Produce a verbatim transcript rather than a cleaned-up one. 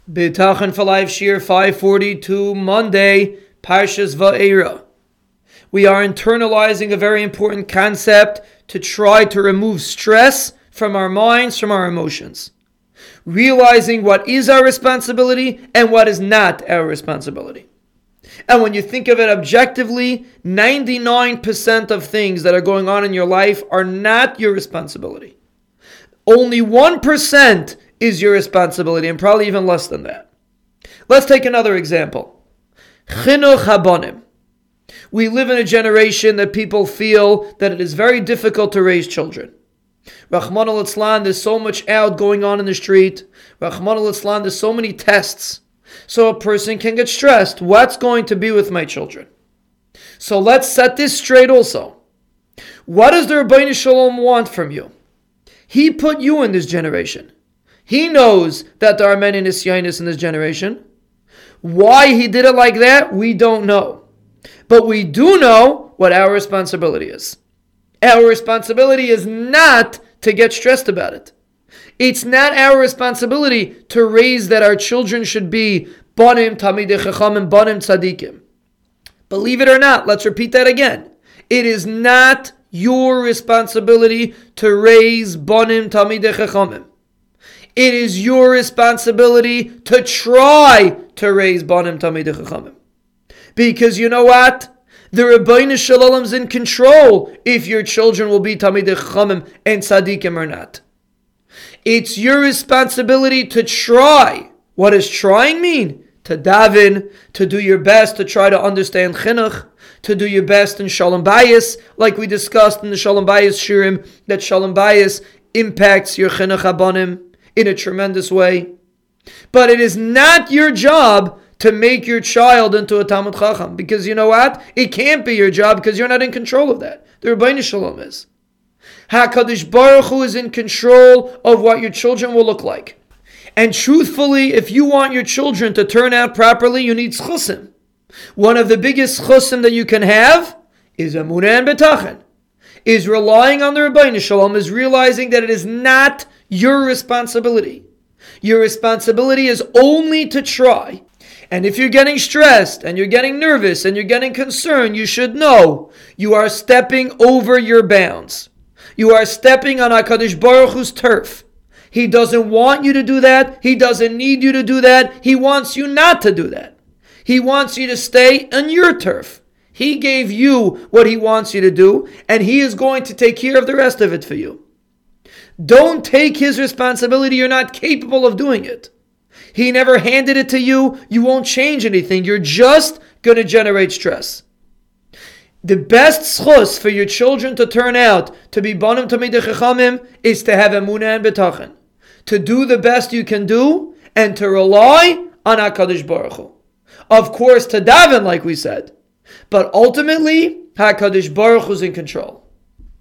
B'tachan for Life Shir five forty-two, Monday, Parshas Va'era. We are internalizing a very important concept to try to remove stress from our minds, from our emotions. Realizing what is our responsibility and what is not our responsibility. And when you think of it objectively, ninety-nine percent of things that are going on in your life are not your responsibility. Only one percent is your responsibility, and probably even less than that. Let's take another example. Chinuch habanim. We live in a generation that people feel that it is very difficult to raise children. Rahman al-Islam, there's so much out going on in the street. Rahman al-Islam, there's so many tests. So a person can get stressed. What's going to be with my children? So let's set this straight also. What does the Rabbeinu Shalom want from you? He put you in this generation. He knows that there are many nisyanis in this generation. Why he did it like that, we don't know. But we do know what our responsibility is. Our responsibility is not to get stressed about it. It's not our responsibility to raise that our children should be banim tamidei chachamim, banim tzadikim. Believe it or not, let's repeat that again. It is not your responsibility to raise banim tamidei chachamim. It is your responsibility to try to raise banim tamidei chachamim. Because you know what? The Rabbeinu Shalom is in control if your children will be tamidei chachamim and tzadikim or not. It's your responsibility to try. What does trying mean? To daven, to do your best to try to understand chinuch, to do your best in shalom bayis, like we discussed in the shalom bayis shirim, that shalom bayis impacts your chinuch habanim in a tremendous way. But it is not your job to make your child into a Talmid Chacham, because you know what? It can't be your job because you're not in control of that. The Rabbeinu Shalom is. HaKadosh Baruch Hu is in control of what your children will look like. And truthfully, if you want your children to turn out properly, you need schusim. One of the biggest schusim that you can have is emunah and betachan. Is relying on the Rabbeinu Shalom, is realizing that it is not your responsibility. Your responsibility is only to try. And if you're getting stressed, and you're getting nervous, and you're getting concerned, you should know you are stepping over your bounds. You are stepping on HaKadosh Baruch Hu's turf. He doesn't want you to do that. He doesn't need you to do that. He wants you not to do that. He wants you to stay on your turf. He gave you what he wants you to do, and he is going to take care of the rest of it for you. Don't take his responsibility. You're not capable of doing it. He never handed it to you. You won't change anything. You're just going to generate stress. The best schus for your children to turn out to be banim tamidei chachamim is to have emunah and betachan. To do the best you can do and to rely on HaKadosh Baruch Hu. Of course, to daven like we said. But ultimately, HaKadosh Baruch Hu is in control.